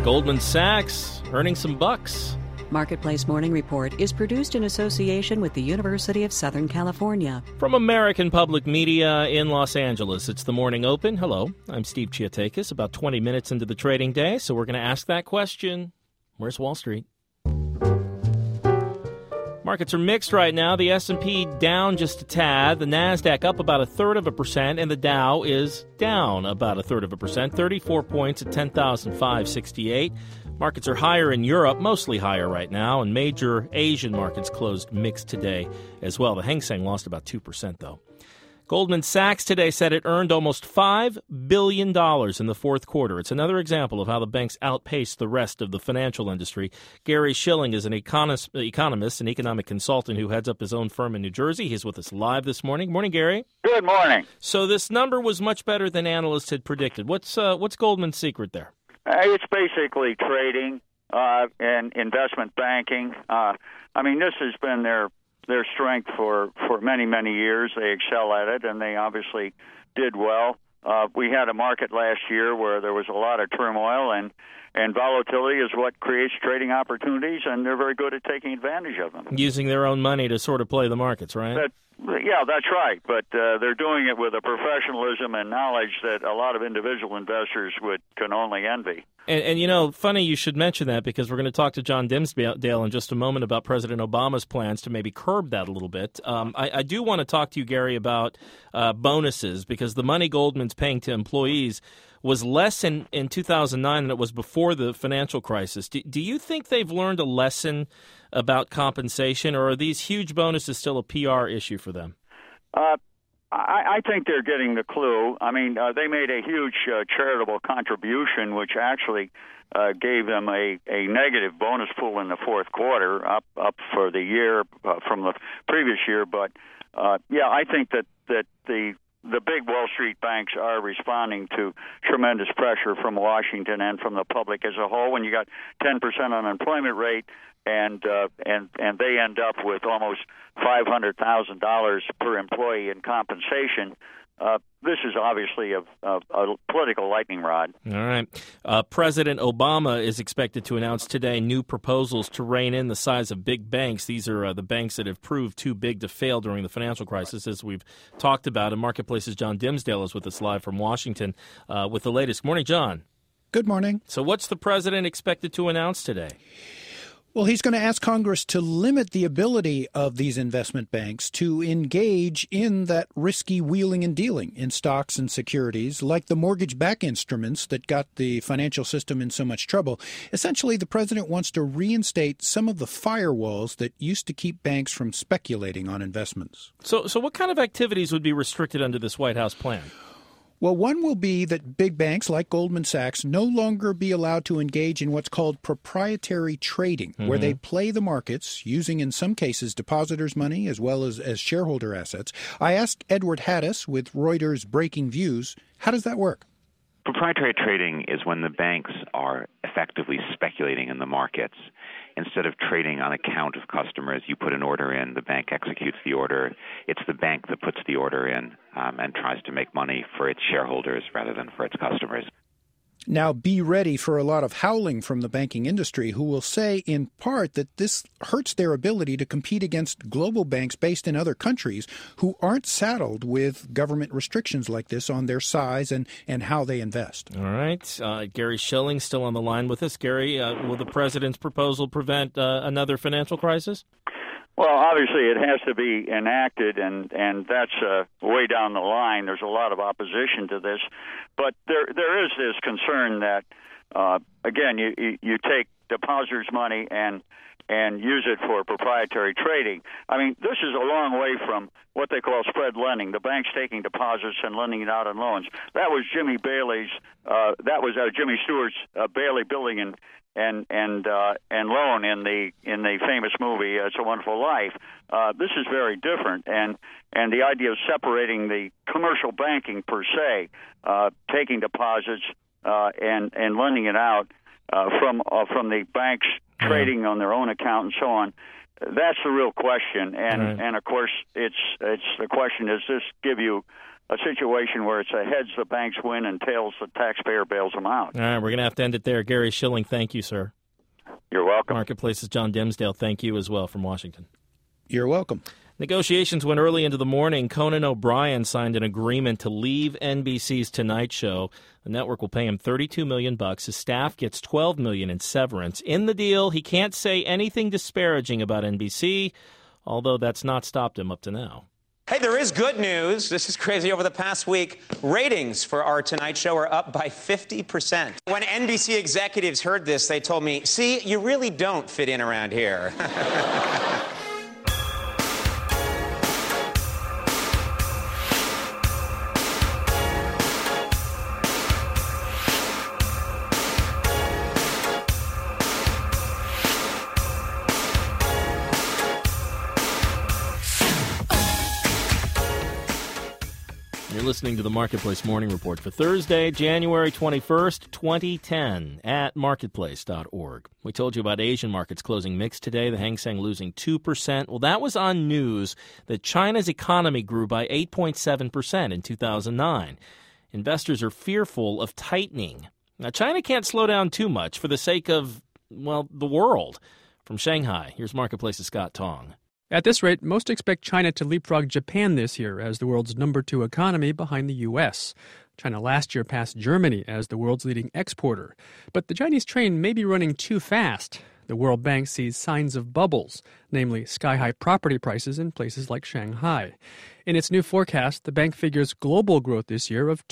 Goldman Sachs earning some bucks. Marketplace Morning Report is produced in association with the University of Southern California. From American Public Media in Los Angeles, it's the Morning Open. Hello, I'm Steve Chiatakis, about 20 minutes into the trading day, so we're going to ask that question. Where's Wall Street? Markets are mixed right now. The S&P down just a tad, the NASDAQ up about 0.33%, and the Dow is down about 0.33%, 34 points at 10,568. Markets are higher in Europe, mostly higher right now, and major Asian markets closed mixed today as well. The Hang Seng lost about 2%, though. Goldman Sachs today said it earned almost $5 billion in the fourth quarter. It's another example of how the banks outpaced the rest of the financial industry. Gary Shilling is an economist and economic consultant who heads up his own firm in New Jersey. He's with us live this morning. Morning, Gary. Good morning. So this number was much better than analysts had predicted. What's Goldman's secret there? It's basically trading and investment banking. This has been their strength for many, many years. They excel at it, and they obviously did well. We had a market last year where there was a lot of turmoil, and volatility is what creates trading opportunities, and they're very good at taking advantage of them. Using their own money to sort of play the markets, right? Yeah, that's right. But they're doing it with a professionalism and knowledge that a lot of individual investors can only envy. And funny you should mention that, because we're going to talk to John Dimsdale in just a moment about President Obama's plans to maybe curb that a little bit. I do want to talk to you, Gary, about bonuses, because the money Goldman's paying to employees was less in 2009 than it was before the financial crisis. Do you think they've learned a lesson about compensation, or are these huge bonuses still a PR issue for them? I think they're getting the clue. They made a huge charitable contribution, which actually gave them a negative bonus pool in the fourth quarter, up for the year from the previous year. But I think that the big Wall Street banks are responding to tremendous pressure from Washington and from the public as a whole. When you got 10% unemployment rate, and they end up with almost $500,000 per employee in compensation, this is obviously a political lightning rod. All right. President Obama is expected to announce today new proposals to rein in the size of big banks. These are the banks that have proved too big to fail during the financial crisis, as we've talked about. In Marketplace's John Dimsdale is with us live from Washington with the latest. Morning, John. Good morning. So what's the president expected to announce today? Well, he's going to ask Congress to limit the ability of these investment banks to engage in that risky wheeling and dealing in stocks and securities, like the mortgage-backed instruments that got the financial system in so much trouble. Essentially, the president wants to reinstate some of the firewalls that used to keep banks from speculating on investments. So what kind of activities would be restricted under this White House plan? Well, one will be that big banks like Goldman Sachs no longer be allowed to engage in what's called proprietary trading, where they play the markets using, in some cases, depositors' money as well as shareholder assets. I asked Edward Haddis with Reuters Breaking Views, how does that work? Proprietary trading is when the banks are effectively speculating in the markets. Instead of trading on account of customers, you put an order in, the bank executes the order. It's the bank that puts the order in and tries to make money for its shareholders rather than for its customers. Now, be ready for a lot of howling from the banking industry, who will say, in part, that this hurts their ability to compete against global banks based in other countries who aren't saddled with government restrictions like this on their size and how they invest. All right. Gary Shilling still on the line with us. Gary, will the president's proposal prevent another financial crisis? Well, obviously it has to be enacted, and that's way down the line. There's a lot of opposition to this. But there is this concern that, again, you take depositors' money and use it for proprietary trading. This is a long way from what they call spread lending, the banks taking deposits and lending it out in loans. That was Jimmy Stewart's Bailey Building and loan in the famous movie It's a Wonderful Life. This is very different, and the idea of separating the commercial banking per se, taking deposits and lending it out from the banks trading on their own account and so on. That's the real question, and of course it's the question: does this give you a situation where it's a heads the banks win and tails the taxpayer bails them out. All right, we're going to have to end it there. Gary Shilling, thank you, sir. You're welcome. Marketplace's John Dimsdale, thank you as well from Washington. You're welcome. Negotiations went early into the morning. Conan O'Brien signed an agreement to leave NBC's Tonight Show. The network will pay him $32 million. His staff gets $12 million in severance. In the deal, he can't say anything disparaging about NBC, although that's not stopped him up to now. Hey, there is good news. This is crazy. Over the past week, ratings for our Tonight Show are up by 50%. When NBC executives heard this, they told me, see, you really don't fit in around here. You're listening to the Marketplace Morning Report for Thursday, January 21st, 2010 at marketplace.org. We told you about Asian markets closing mixed today, the Hang Seng losing 2%. Well, that was on news that China's economy grew by 8.7% in 2009. Investors are fearful of tightening. Now, China can't slow down too much for the sake of, well, the world. From Shanghai, here's Marketplace's Scott Tong. At this rate, most expect China to leapfrog Japan this year as the world's number 2 economy behind the U.S. China last year passed Germany as the world's leading exporter. But the Chinese train may be running too fast. The World Bank sees signs of bubbles, namely sky-high property prices in places like Shanghai. In its new forecast, the bank figures global growth this year of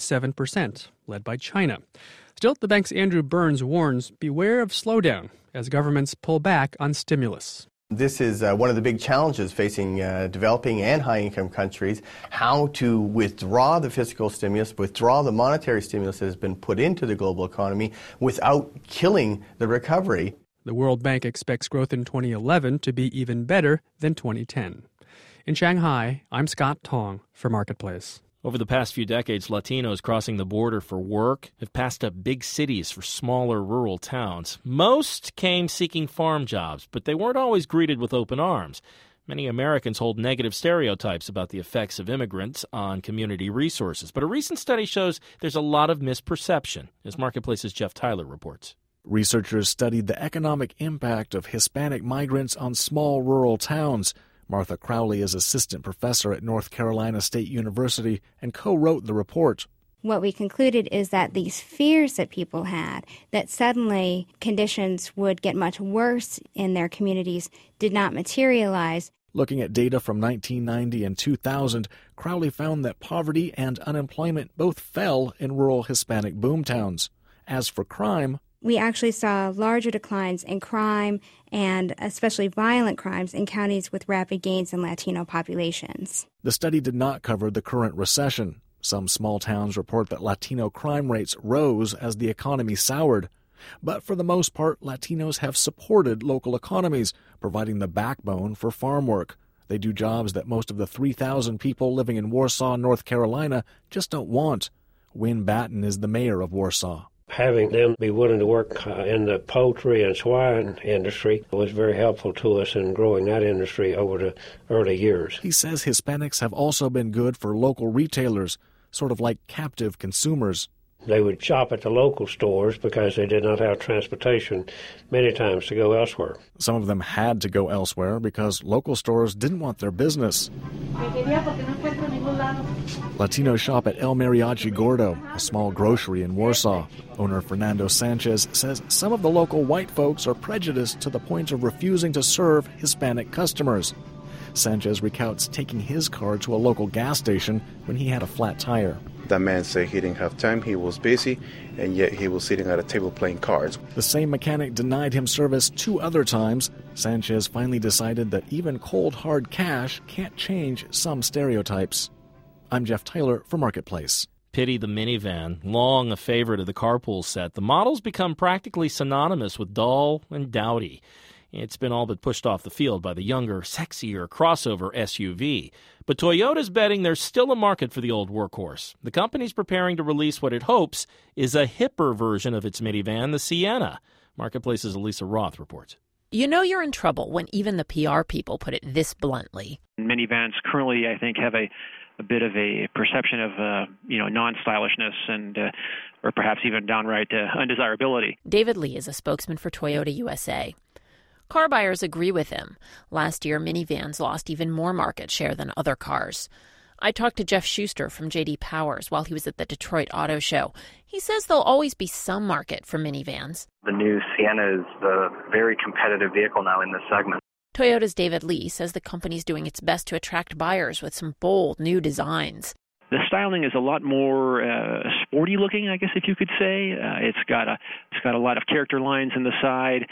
2.7%, led by China. Still, the bank's Andrew Burns warns beware of slowdown as governments pull back on stimulus. This is one of the big challenges facing developing and high-income countries, how to withdraw the fiscal stimulus, withdraw the monetary stimulus that has been put into the global economy without killing the recovery. The World Bank expects growth in 2011 to be even better than 2010. In Shanghai, I'm Scott Tong for Marketplace. Over the past few decades, Latinos crossing the border for work have passed up big cities for smaller rural towns. Most came seeking farm jobs, but they weren't always greeted with open arms. Many Americans hold negative stereotypes about the effects of immigrants on community resources. But a recent study shows there's a lot of misperception, as Marketplace's Jeff Tyler reports. Researchers studied the economic impact of Hispanic migrants on small rural towns. Martha Crowley is assistant professor at North Carolina State University and co-wrote the report. What we concluded is that these fears that people had, that suddenly conditions would get much worse in their communities, did not materialize. Looking at data from 1990 and 2000, Crowley found that poverty and unemployment both fell in rural Hispanic boomtowns. As for crime, we actually saw larger declines in crime and especially violent crimes in counties with rapid gains in Latino populations. The study did not cover the current recession. Some small towns report that Latino crime rates rose as the economy soured. But for the most part, Latinos have supported local economies, providing the backbone for farm work. They do jobs that most of the 3,000 people living in Warsaw, North Carolina, just don't want. Wynn Batten is the mayor of Warsaw. Having them be willing to work in the poultry and swine industry was very helpful to us in growing that industry over the early years. He says Hispanics have also been good for local retailers, sort of like captive consumers. They would shop at the local stores because they did not have transportation many times to go elsewhere. Some of them had to go elsewhere because local stores didn't want their business. Latinos shop at El Mariachi Gordo, a small grocery in Warsaw. Owner Fernando Sanchez says some of the local white folks are prejudiced to the point of refusing to serve Hispanic customers. Sanchez recounts taking his car to a local gas station when he had a flat tire. That man said he didn't have time, he was busy, and yet he was sitting at a table playing cards. The same mechanic denied him service 2 other times. Sanchez finally decided that even cold, hard cash can't change some stereotypes. I'm Jeff Tyler for Marketplace. Pity the minivan, long a favorite of the carpool set. The model's become practically synonymous with dull and dowdy. It's been all but pushed off the field by the younger, sexier crossover SUV. But Toyota's betting there's still a market for the old workhorse. The company's preparing to release what it hopes is a hipper version of its minivan, the Sienna. Marketplace's Elisa Roth reports. You know you're in trouble when even the PR people put it this bluntly. Minivans currently, I think, have a a bit of a perception of non-stylishness and or perhaps even downright undesirability. David Lee is a spokesman for Toyota USA. Car buyers agree with him. Last year, minivans lost even more market share than other cars. I talked to Jeff Schuster from J.D. Powers while he was at the Detroit Auto Show. He says there'll always be some market for minivans. The new Sienna is a very competitive vehicle now in this segment. Toyota's David Lee says the company's doing its best to attract buyers with some bold new designs. The styling is a lot more sporty looking, I guess, if you could say. It's got a lot of character lines in the side.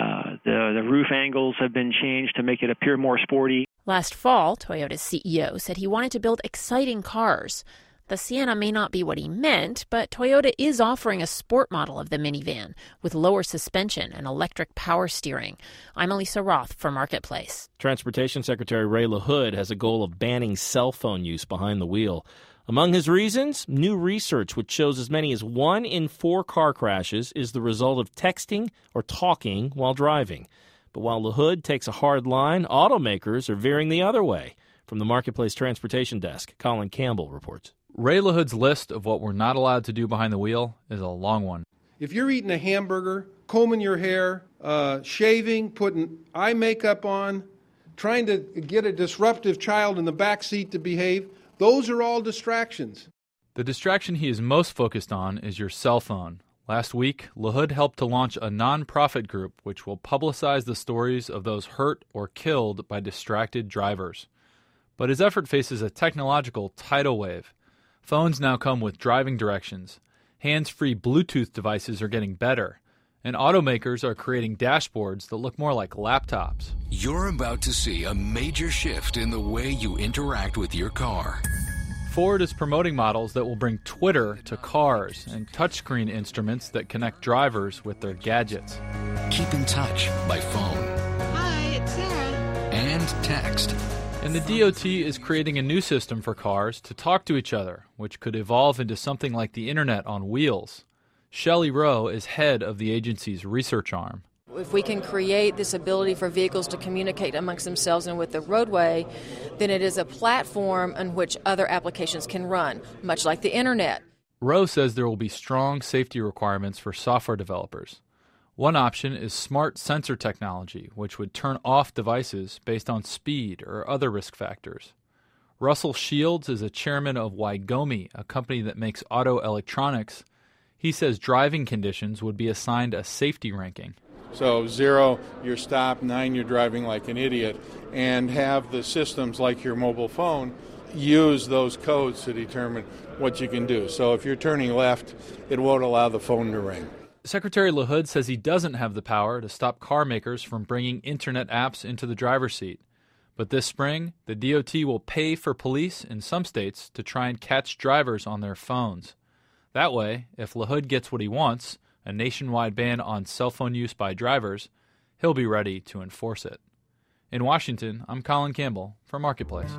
The roof angles have been changed to make it appear more sporty. Last fall, Toyota's CEO said he wanted to build exciting cars. The Sienna may not be what he meant, but Toyota is offering a sport model of the minivan with lower suspension and electric power steering. I'm Elisa Roth for Marketplace. Transportation Secretary Ray LaHood has a goal of banning cell phone use behind the wheel. Among his reasons, new research which shows as many as 1 in 4 car crashes is the result of texting or talking while driving. But while LaHood takes a hard line, automakers are veering the other way. From the Marketplace Transportation Desk, Colin Campbell reports. Ray LaHood's list of what we're not allowed to do behind the wheel is a long one. If you're eating a hamburger, combing your hair, shaving, putting eye makeup on, trying to get a disruptive child in the back seat to behave, those are all distractions. The distraction he is most focused on is your cell phone. Last week, LaHood helped to launch a nonprofit group which will publicize the stories of those hurt or killed by distracted drivers. But his effort faces a technological tidal wave. Phones now come with driving directions. Hands-free Bluetooth devices are getting better. And automakers are creating dashboards that look more like laptops. You're about to see a major shift in the way you interact with your car. Ford is promoting models that will bring Twitter to cars and touchscreen instruments that connect drivers with their gadgets. Keep in touch by phone. Hi, it's Sarah. And text. And the DOT is creating a new system for cars to talk to each other, which could evolve into something like the Internet on wheels. Shelley Rowe is head of the agency's research arm. If we can create this ability for vehicles to communicate amongst themselves and with the roadway, then it is a platform on which other applications can run, much like the Internet. Rowe says there will be strong safety requirements for software developers. One option is smart sensor technology, which would turn off devices based on speed or other risk factors. Russell Shields is a chairman of Wygomi, a company that makes auto electronics. He says driving conditions would be assigned a safety ranking. So 0, you're stopped, 9, you're driving like an idiot, and have the systems like your mobile phone use those codes to determine what you can do. So if you're turning left, it won't allow the phone to ring. Secretary LaHood says he doesn't have the power to stop car makers from bringing Internet apps into the driver's seat. But this spring, the DOT will pay for police in some states to try and catch drivers on their phones. That way, if LaHood gets what he wants, a nationwide ban on cell phone use by drivers, he'll be ready to enforce it. In Washington, I'm Colin Campbell for Marketplace.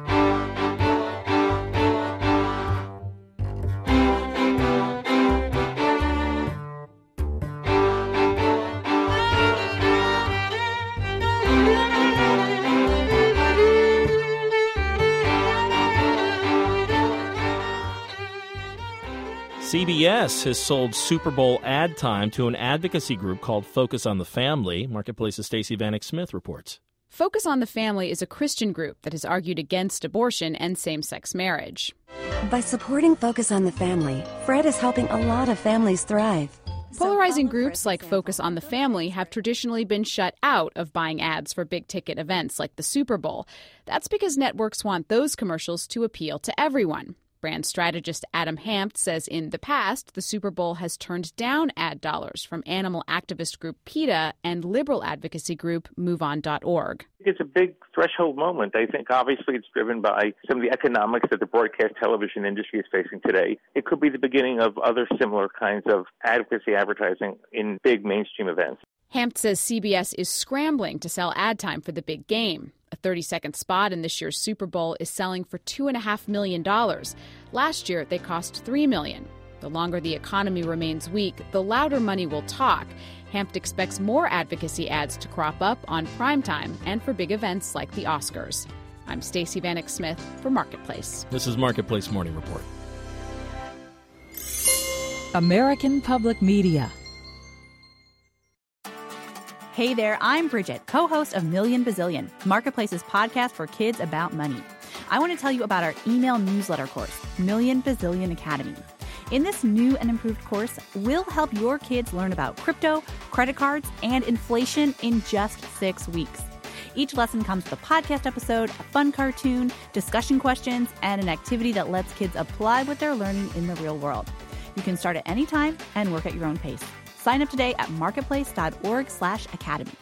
CBS has sold Super Bowl ad time to an advocacy group called Focus on the Family. Marketplace's Stacey Vanek Smith reports. Focus on the Family is a Christian group that has argued against abortion and same-sex marriage. By supporting Focus on the Family, Fred is helping a lot of families thrive. Polarizing groups like Focus on the Family have traditionally been shut out of buying ads for big-ticket events like the Super Bowl. That's because networks want those commercials to appeal to everyone. Brand strategist Adam Hampt says in the past, the Super Bowl has turned down ad dollars from animal activist group PETA and liberal advocacy group MoveOn.org. It's a big threshold moment. I think obviously it's driven by some of the economics that the broadcast television industry is facing today. It could be the beginning of other similar kinds of advocacy advertising in big mainstream events. Hampt says CBS is scrambling to sell ad time for the big game. A 30-second spot in this year's Super Bowl is selling for $2.5 million. Last year, they cost $3 million. The longer the economy remains weak, the louder money will talk. Hampt expects more advocacy ads to crop up on primetime and for big events like the Oscars. I'm Stacey Vanek Smith for Marketplace. This is Marketplace Morning Report. American Public Media. Hey there, I'm Bridget, co-host of Million Bazillion, Marketplace's podcast for kids about money. I want to tell you about our email newsletter course, Million Bazillion Academy. In this new and improved course, we'll help your kids learn about crypto, credit cards, and inflation in just 6 weeks. Each lesson comes with a podcast episode, a fun cartoon, discussion questions, and an activity that lets kids apply what they're learning in the real world. You can start at any time and work at your own pace. Sign up today at marketplace.org/academy.